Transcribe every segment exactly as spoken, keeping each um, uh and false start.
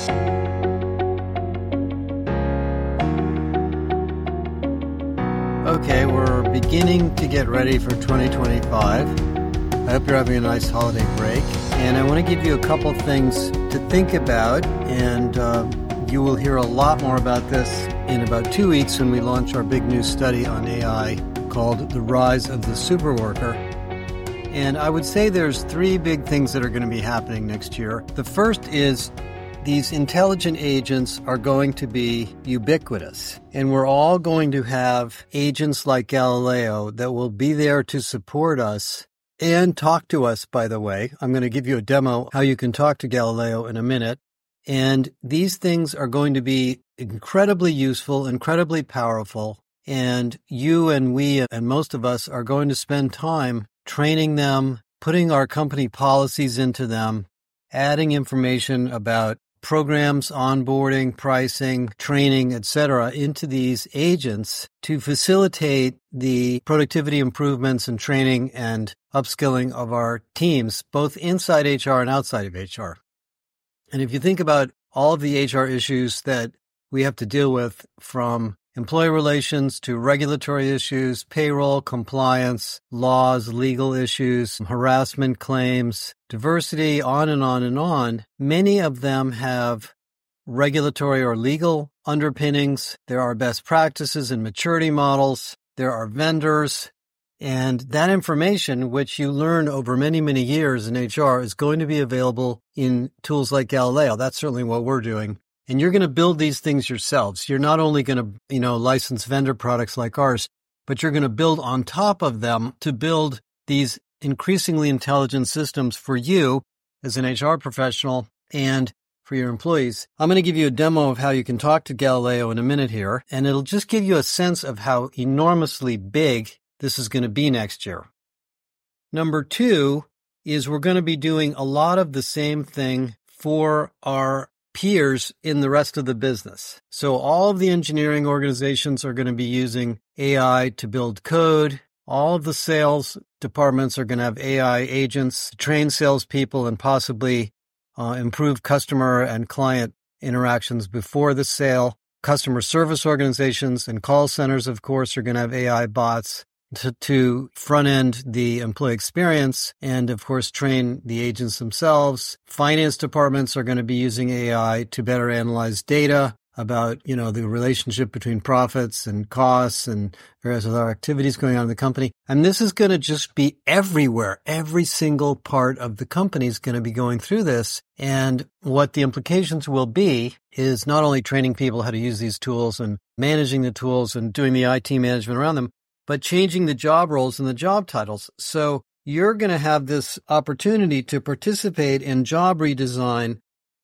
Okay, we're beginning to get ready for twenty twenty-five. I hope you're having a nice holiday break. And I want to give you a couple things to think about. And uh, you will hear a lot more about this in about two weeks when we launch our big new study on A I called The Rise of the Superworker. And I would say there's three big things that are going to be happening next year. The first is these intelligent agents are going to be ubiquitous, and we're all going to have agents like Galileo that will be there to support us and talk to us, by the way. I'm going to give you a demo how you can talk to Galileo in a minute. And these things are going to be incredibly useful, incredibly powerful, and you and we and most of us are going to spend time training them, putting our company policies into them, adding information about programs, onboarding, pricing, training, et cetera, into these agents to facilitate the productivity improvements and training and upskilling of our teams, both inside H R and outside of H R. And if you think about all of the H R issues that we have to deal with, from employee relations to regulatory issues, payroll, compliance, laws, legal issues, harassment claims, diversity, on and on and on, many of them have regulatory or legal underpinnings. There are best practices and maturity models. There are vendors. And that information, which you learn over many, many years in H R, is going to be available in tools like Galileo. That's certainly what we're doing. And you're going to build these things yourselves. You're not only going to, you know, license vendor products like ours, but you're going to build on top of them to build these increasingly intelligent systems for you as an H R professional and for your employees. I'm going to give you a demo of how you can talk to Galileo in a minute here, and it'll just give you a sense of how enormously big this is going to be next year. Number two is we're going to be doing a lot of the same thing for our peers in the rest of the business. So all of the engineering organizations are going to be using A I to build code. All of the sales departments are going to have A I agents to train salespeople and possibly uh, improve customer and client interactions before the sale. Customer service organizations and call centers, of course, are going to have A I bots to, to front-end the employee experience and, of course, train the agents themselves. Finance departments are going to be using A I to better analyze data about, you know, the relationship between profits and costs and various other activities going on in the company. And this is going to just be everywhere. Every single part of the company is going to be going through this. And what the implications will be is not only training people how to use these tools and managing the tools and doing the I T management around them, but changing the job roles and the job titles. So you're going to have this opportunity to participate in job redesign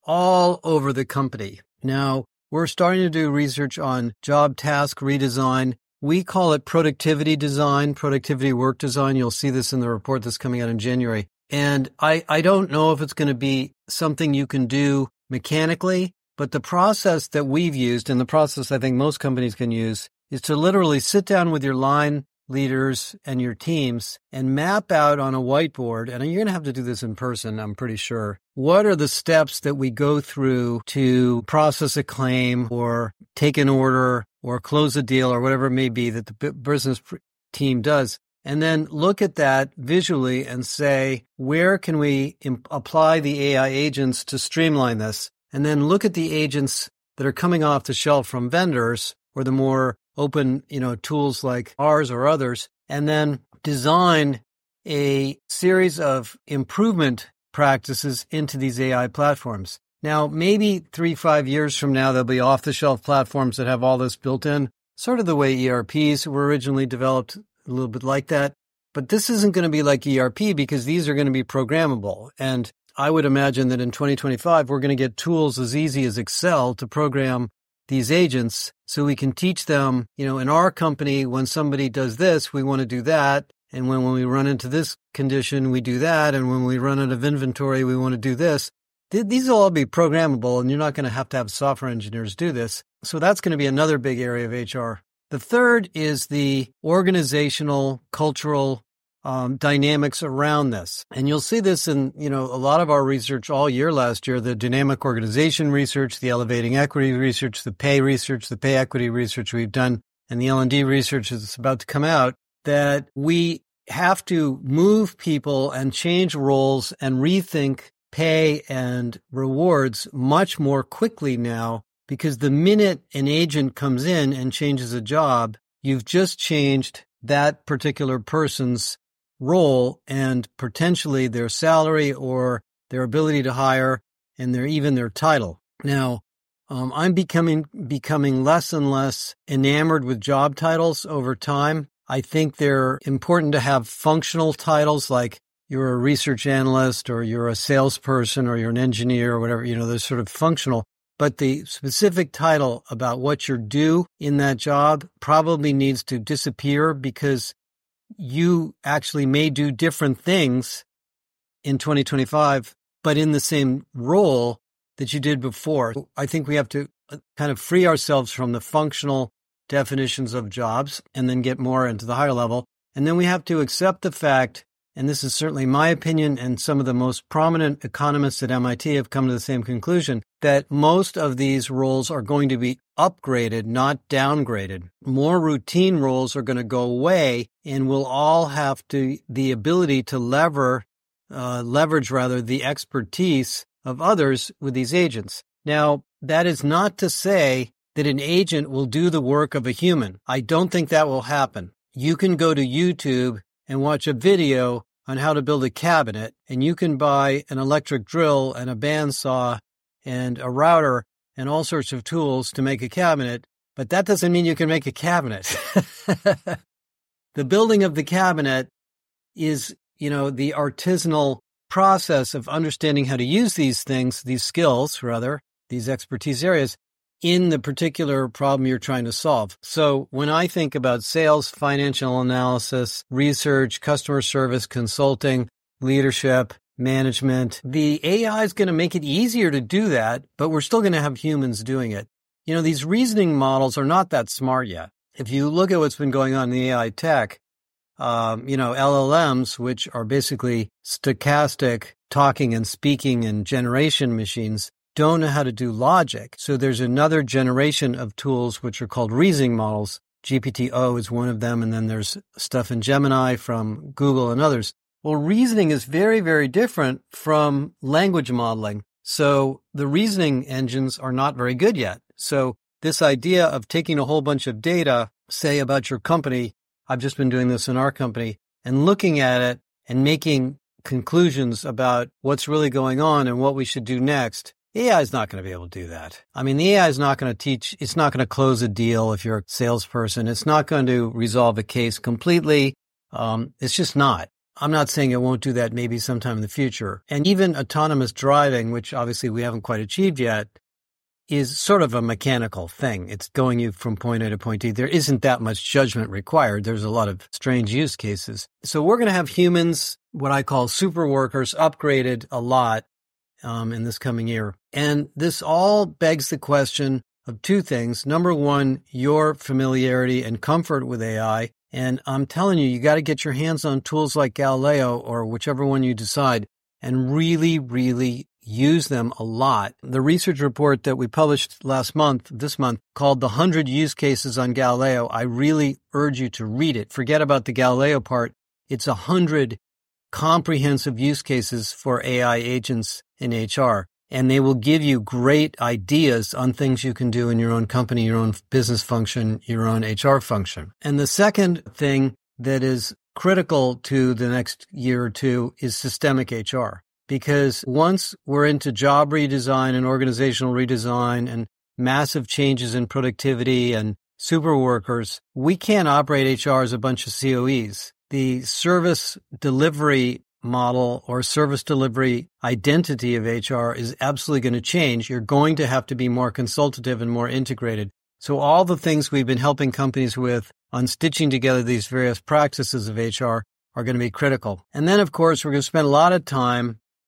all over the company. Now, we're starting to do research on job task redesign. We call it productivity design, productivity work design. You'll see this in the report that's coming out in January. And I, I don't know if it's going to be something you can do mechanically, but the process that we've used, and the process I think most companies can use, is to literally sit down with your line leaders and your teams and map out on a whiteboard, and you're going to have to do this in person, I'm pretty sure. What are the steps that we go through to process a claim or take an order or close a deal or whatever it may be that the business team does? And then look at that visually and say, where can we imp- apply the A I agents to streamline this? And then look at the agents that are coming off the shelf from vendors or the more open, you know, tools like ours or others, and then design a series of improvement practices into these A I platforms. Now, maybe three, five years from now, there'll be off-the-shelf platforms that have all this built in, sort of the way E R Ps were originally developed, a little bit like that. But this isn't going to be like E R P because these are going to be programmable. And I would imagine that in twenty twenty-five, we're going to get tools as easy as Excel to program these agents so we can teach them, you know, in our company, when somebody does this, we want to do that. And when, when we run into this condition, we do that. And when we run out of inventory, we want to do this. Th- these will all be programmable, and you're not going to have to have software engineers do this. So that's going to be another big area of H R. The third is the organizational, cultural um, dynamics around this. And you'll see this in, you know, a lot of our research all year last year, the dynamic organization research, the elevating equity research, the pay research, the pay equity research we've done, and the L and D research that's about to come out, that we have to move people and change roles and rethink pay and rewards much more quickly now, because the minute an agent comes in and changes a job, you've just changed that particular person's role and potentially their salary or their ability to hire and their even their title. Now, um, I'm becoming becoming less and less enamored with job titles over time. I think they're important to have functional titles, like you're a research analyst or you're a salesperson or you're an engineer or whatever, you know, they're sort of functional. But the specific title about what you're due in that job probably needs to disappear, because you actually may do different things in twenty twenty-five, but in the same role that you did before. I think we have to kind of free ourselves from the functional definitions of jobs and then get more into the higher level. And then we have to accept the fact, and this is certainly my opinion, and some of the most prominent economists at M I T have come to the same conclusion, that most of these roles are going to be upgraded, not downgraded. More routine roles are going to go away, and we'll all have to the ability to lever, uh, leverage rather the expertise of others with these agents. Now, that is not to say that an agent will do the work of a human. I don't think that will happen. You can go to YouTube and watch a video on how to build a cabinet, and you can buy an electric drill and a bandsaw and a router and all sorts of tools to make a cabinet, but that doesn't mean you can make a cabinet. The building of the cabinet is, you know, the artisanal process of understanding how to use these things, these skills, rather, these expertise areas, in the particular problem you're trying to solve. So when I think about sales, financial analysis, research, customer service, consulting, leadership, management, the A I is going to make it easier to do that, but we're still going to have humans doing it. You know, these reasoning models are not that smart yet. If you look at what's been going on in the A I tech, um, you know, L L Ms, which are basically stochastic talking and speaking and generation machines, don't know how to do logic. So there's another generation of tools which are called reasoning models. G P T O is one of them, and then there's stuff in Gemini from Google and others. Well, reasoning is very, very different from language modeling. So the reasoning engines are not very good yet. So this idea of taking a whole bunch of data, say about your company, I've just been doing this in our company, and looking at it and making conclusions about what's really going on and what we should do next, A I is not going to be able to do that. I mean, the A I is not going to teach, it's not going to close a deal if you're a salesperson. It's not going to resolve a case completely. Um, it's just not. I'm not saying it won't do that maybe sometime in the future. And even autonomous driving, which obviously we haven't quite achieved yet, is sort of a mechanical thing. It's going you from point A to point B. There isn't that much judgment required. There's a lot of strange use cases. So we're going to have humans, what I call super workers, upgraded a lot um, in this coming year. And this all begs the question of two things. Number one, your familiarity and comfort with A I. And I'm telling you, you got to get your hands on tools like Galileo or whichever one you decide and really, really use them a lot. The research report that we published last month, this month, called The one hundred Use Cases on Galileo, I really urge you to read it. Forget about the Galileo part. It's one hundred comprehensive use cases for A I agents in H R. And they will give you great ideas on things you can do in your own company, your own business function, your own H R function. And the second thing that is critical to the next year or two is systemic H R. Because once we're into job redesign and organizational redesign and massive changes in productivity and super workers, we can't operate H R as a bunch of C O Es. The service delivery model or service delivery identity of H R is absolutely going to change. You're going to have to be more consultative and more integrated. So all the things we've been helping companies with on stitching together these various practices of H R are going to be critical. And then, of course, we're going to spend a lot of time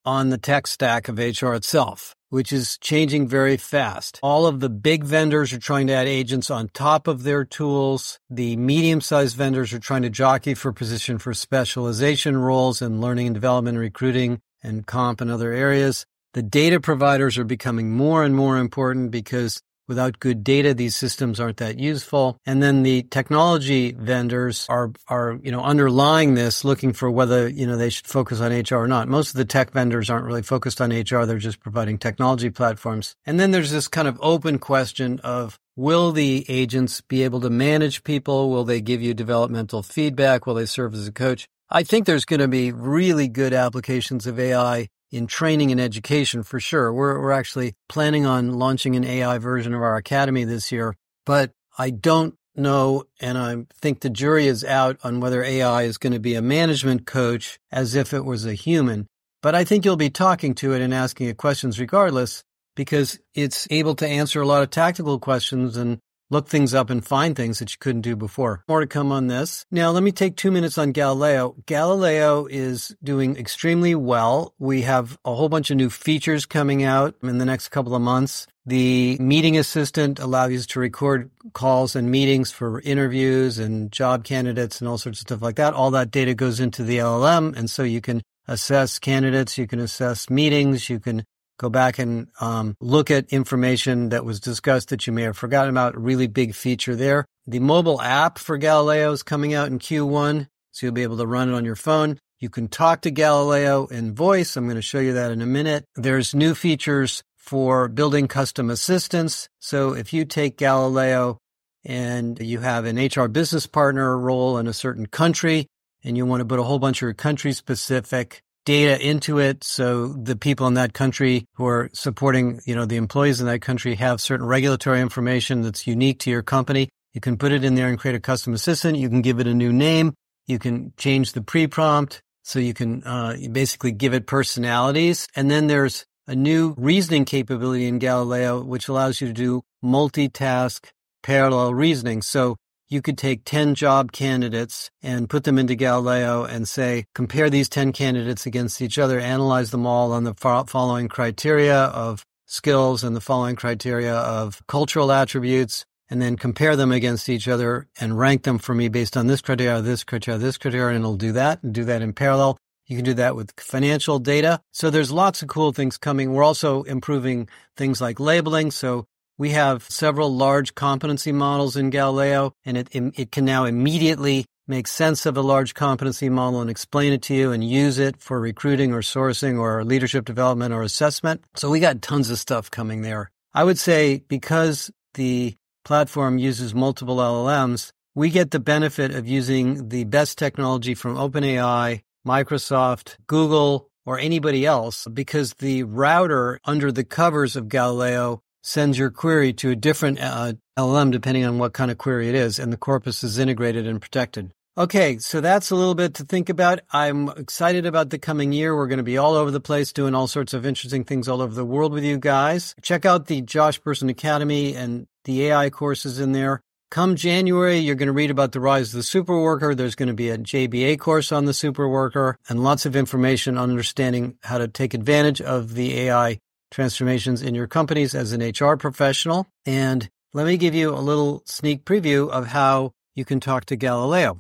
on the tech stack of H R itself, which is changing very fast. All of the big vendors are trying to add agents on top of their tools. The medium-sized vendors are trying to jockey for position for specialization roles in learning and development, recruiting, and comp and other areas. The data providers are becoming more and more important because without good data, these systems aren't that useful. And then the technology vendors are, are, you know, underlying this, looking for whether, you know, they should focus on H R or not. Most of the tech vendors aren't really focused on H R. They're just providing technology platforms. And then there's this kind of open question of, will the agents be able to manage people? Will they give you developmental feedback? Will they serve as a coach? I think there's going to be really good applications of A I in training and education for sure. We're, we're actually planning on launching an A I version of our academy this year, but I don't know, and I think the jury is out on whether A I is going to be a management coach as if it was a human. But I think you'll be talking to it and asking it questions regardless, because it's able to answer a lot of tactical questions and look things up and find things that you couldn't do before. More to come on this. Now, let me take two minutes on Galileo. Galileo is doing extremely well. We have a whole bunch of new features coming out in the next couple of months. The meeting assistant allows you to record calls and meetings for interviews and job candidates and all sorts of stuff like that. All that data goes into the L L M, and so you can assess candidates, you can assess meetings, you can go back and um, look at information that was discussed that you may have forgotten about. A really big feature there. The mobile app for Galileo is coming out in Q one, so you'll be able to run it on your phone. You can talk to Galileo in voice. I'm going to show you that in a minute. There's new features for building custom assistants. So if you take Galileo and you have an H R business partner role in a certain country, and you want to put a whole bunch of your country-specific data into it, so the people in that country who are supporting, you know, the employees in that country have certain regulatory information that's unique to your company. You can put it in there and create a custom assistant. You can give it a new name. You can change the pre-prompt, so you can uh, you basically give it personalities. And then there's a new reasoning capability in Galileo, which allows you to do multitask parallel reasoning. So you could take ten job candidates and put them into Galileo and say, compare these ten candidates against each other, analyze them all on the following criteria of skills and the following criteria of cultural attributes, and then compare them against each other and rank them for me based on this criteria, this criteria, this criteria, and it'll do that and do that in parallel. You can do that with financial data. So there's lots of cool things coming. We're also improving things like labeling. So we have several large competency models in Galileo, and it, it can now immediately make sense of a large competency model and explain it to you and use it for recruiting or sourcing or leadership development or assessment. So we got tons of stuff coming there. I would say because the platform uses multiple L L Ms, we get the benefit of using the best technology from OpenAI, Microsoft, Google, or anybody else, because the router under the covers of Galileo sends your query to a different uh, L L M depending on what kind of query it is, and the corpus is integrated and protected. Okay, so that's a little bit to think about. I'm excited about the coming year. We're going to be all over the place doing all sorts of interesting things all over the world with you guys. Check out the Josh Bersin Academy and the A I courses in there. Come January, you're going to read about the rise of the superworker. There's going to be a J B A course on the superworker and lots of information on understanding how to take advantage of the A I transformations in your companies as an H R professional. And let me give you a little sneak preview of how you can talk to Galileo.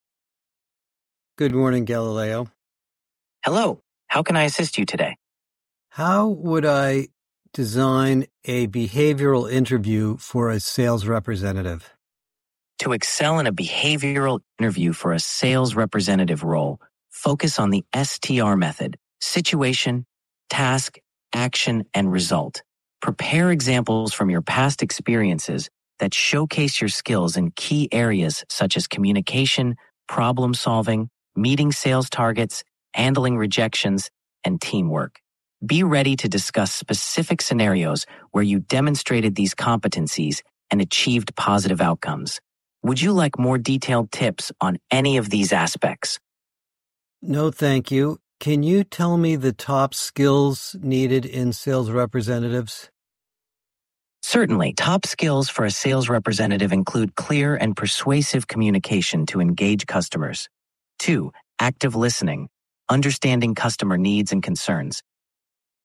Good morning, Galileo. Hello. How can I assist you today? How would I design a behavioral interview for a sales representative? To excel in a behavioral interview for a sales representative role, focus on the S T R method: situation, task, action, and result. Prepare examples from your past experiences that showcase your skills in key areas such as communication, problem solving, meeting sales targets, handling rejections, and teamwork. Be ready to discuss specific scenarios where you demonstrated these competencies and achieved positive outcomes. Would you like more detailed tips on any of these aspects? No, thank you. Can you tell me the top skills needed in sales representatives? Certainly. Top skills for a sales representative include clear and persuasive communication to engage customers. Two, active listening, understanding customer needs and concerns,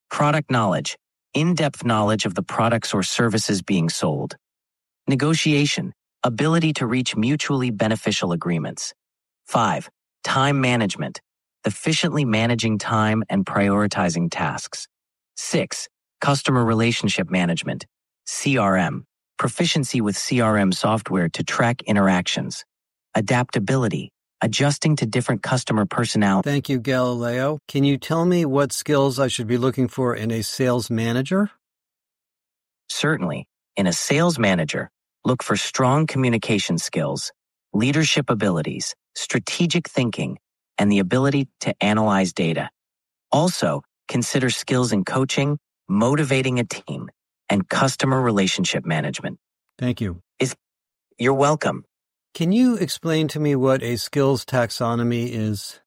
Product knowledge, in-depth knowledge of the products or services being sold. Negotiation, ability to reach mutually beneficial agreements. Five, time management, efficiently managing time and prioritizing tasks. Six, customer relationship management, C R M, proficiency with C R M software to track interactions. Adaptability, adjusting to different customer personalities. Thank you, Galileo. Can you tell me what skills I should be looking for in a sales manager? Certainly, in a sales manager, look for strong communication skills, leadership abilities, strategic thinking, and the ability to analyze data. Also, consider skills in coaching, motivating a team, and customer relationship management. Thank you. Is You're welcome. Can you explain to me what a skills taxonomy is?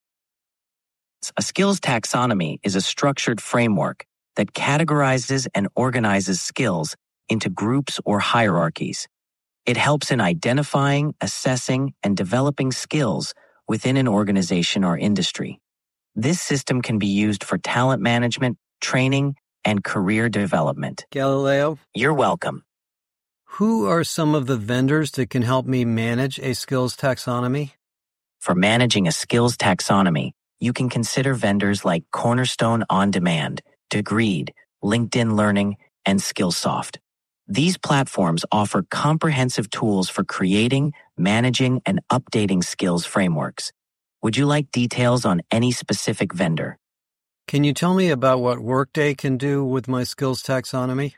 A skills taxonomy is a structured framework that categorizes and organizes skills into groups or hierarchies. It helps in identifying, assessing, and developing skills within an organization or industry. This system can be used for talent management, training, and career development. Galileo? You're welcome. Who are some of the vendors that can help me manage a skills taxonomy? For managing a skills taxonomy, you can consider vendors like Cornerstone On Demand, Degreed, LinkedIn Learning, and Skillsoft. These platforms offer comprehensive tools for creating, managing, and updating skills frameworks. Would you like details on any specific vendor? Can you tell me about what Workday can do with my skills taxonomy?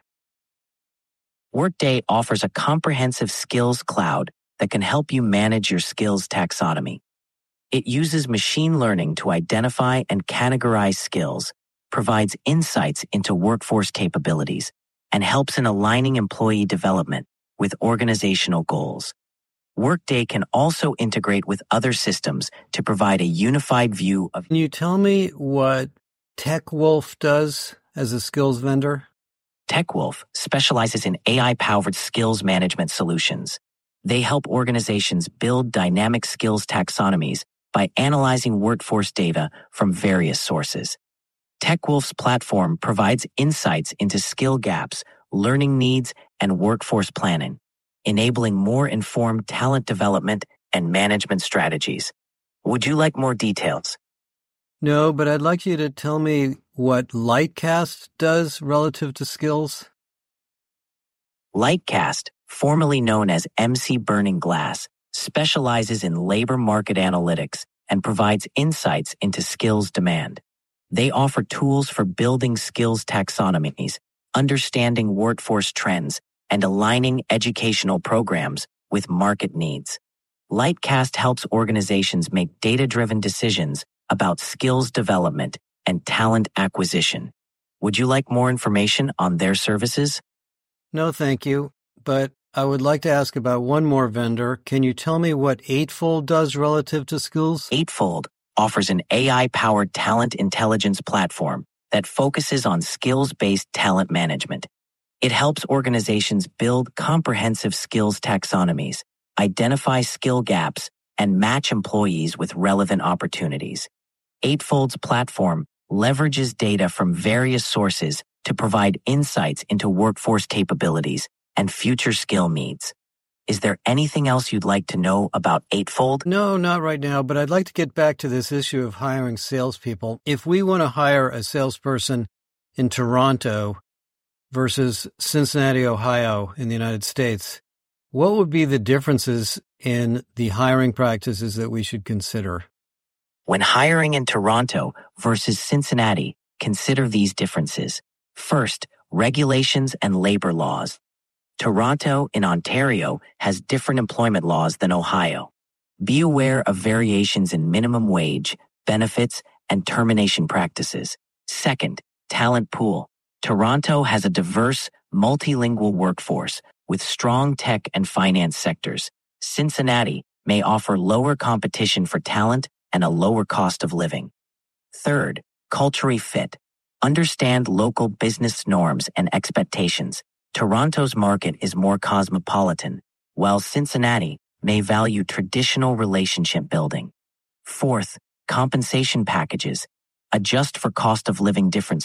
Workday offers a comprehensive skills cloud that can help you manage your skills taxonomy. It uses machine learning to identify and categorize skills, provides insights into workforce capabilities, and helps in aligning employee development with organizational goals. Workday can also integrate with other systems to provide a unified view of. Can you tell me what TechWolf does as a skills vendor? TechWolf specializes in A I-powered skills management solutions. They help organizations build dynamic skills taxonomies by analyzing workforce data from various sources. TechWolf's platform provides insights into skill gaps, learning needs, and workforce planning, enabling more informed talent development and management strategies. Would you like more details? No, but I'd like you to tell me what Lightcast does relative to skills. Lightcast, formerly known as M C Burning Glass, specializes in labor market analytics and provides insights into skills demand. They offer tools for building skills taxonomies, understanding workforce trends, and aligning educational programs with market needs. Lightcast helps organizations make data-driven decisions about skills development and talent acquisition. Would you like more information on their services? No, thank you. But I would like to ask about one more vendor. Can you tell me what Eightfold does relative to skills? Eightfold offers an A I-powered talent intelligence platform that focuses on skills-based talent management. It helps organizations build comprehensive skills taxonomies, identify skill gaps, and match employees with relevant opportunities. Eightfold's platform leverages data from various sources to provide insights into workforce capabilities and future skill needs. Is there anything else you'd like to know about Eightfold? No, not right now, but I'd like to get back to this issue of hiring salespeople. If we want to hire a salesperson in Toronto versus Cincinnati, Ohio in the United States, what would be the differences in the hiring practices that we should consider? When hiring in Toronto versus Cincinnati, consider these differences. First, regulations and labor laws. Toronto in Ontario has different employment laws than Ohio. Be aware of variations in minimum wage, benefits, and termination practices. Second, talent pool. Toronto has a diverse, multilingual workforce with strong tech and finance sectors. Cincinnati may offer lower competition for talent and a lower cost of living. Third, culturally fit. Understand local business norms and expectations. Toronto's market is more cosmopolitan, while Cincinnati may value traditional relationship building. Fourth, compensation packages. Adjust for cost of living differences.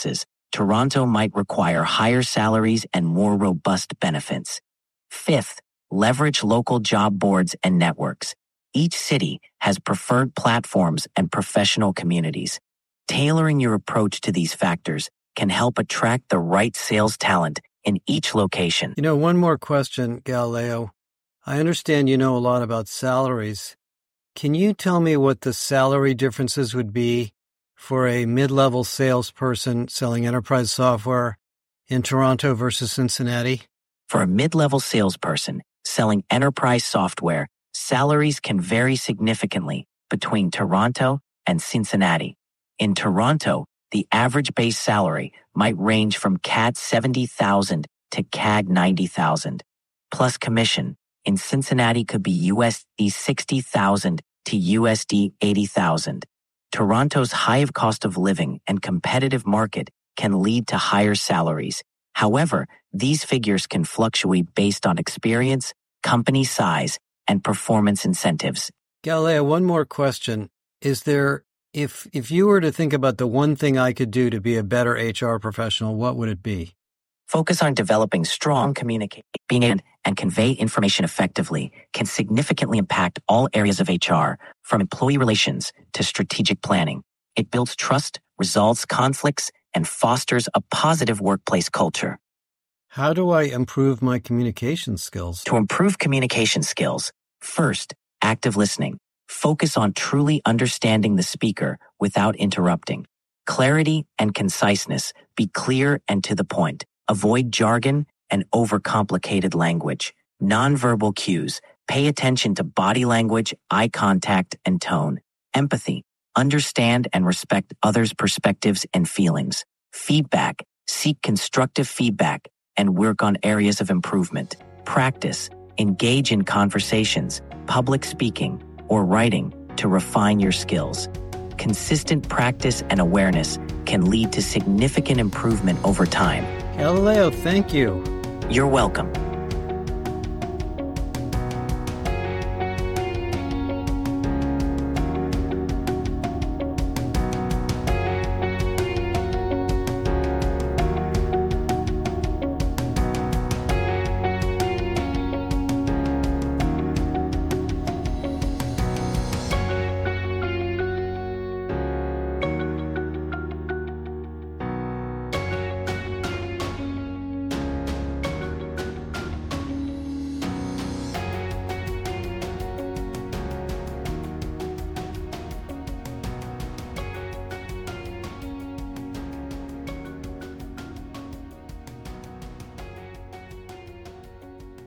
Toronto might require higher salaries and more robust benefits. Fifth, leverage local job boards and networks. Each city has preferred platforms and professional communities. Tailoring your approach to these factors can help attract the right sales talent in each location. You know, one more question, Galileo. I understand you know a lot about salaries. Can you tell me what the salary differences would be for a mid-level salesperson selling enterprise software in Toronto versus Cincinnati? For a mid-level salesperson selling enterprise software, salaries can vary significantly between Toronto and Cincinnati. In Toronto, the average base salary might range from C A D seventy thousand to C A D ninety thousand, plus commission. In Cincinnati could be U S D sixty thousand to U S D eighty thousand. Toronto's high cost of living and competitive market can lead to higher salaries. However, these figures can fluctuate based on experience, company size, and performance incentives. Galileo, one more question. Is there, if if you were to think about the one thing I could do to be a better H R professional, what would it be? Focus on developing strong communication. Being able and convey information effectively can significantly impact all areas of H R, from employee relations to strategic planning. It builds trust, resolves conflicts, and fosters a positive workplace culture. How do I improve my communication skills? To improve communication skills, first, active listening. Focus on truly understanding the speaker without interrupting. Clarity and conciseness. Be clear and to the point. Avoid jargon and overcomplicated language. Nonverbal cues. Pay attention to body language, eye contact, and tone. Empathy. Understand and respect others' perspectives and feelings. Feedback. Seek constructive feedback and work on areas of improvement. Practice. Engage in conversations, public speaking, or writing to refine your skills. Consistent practice and awareness can lead to significant improvement over time. Galileo, thank you. You're welcome.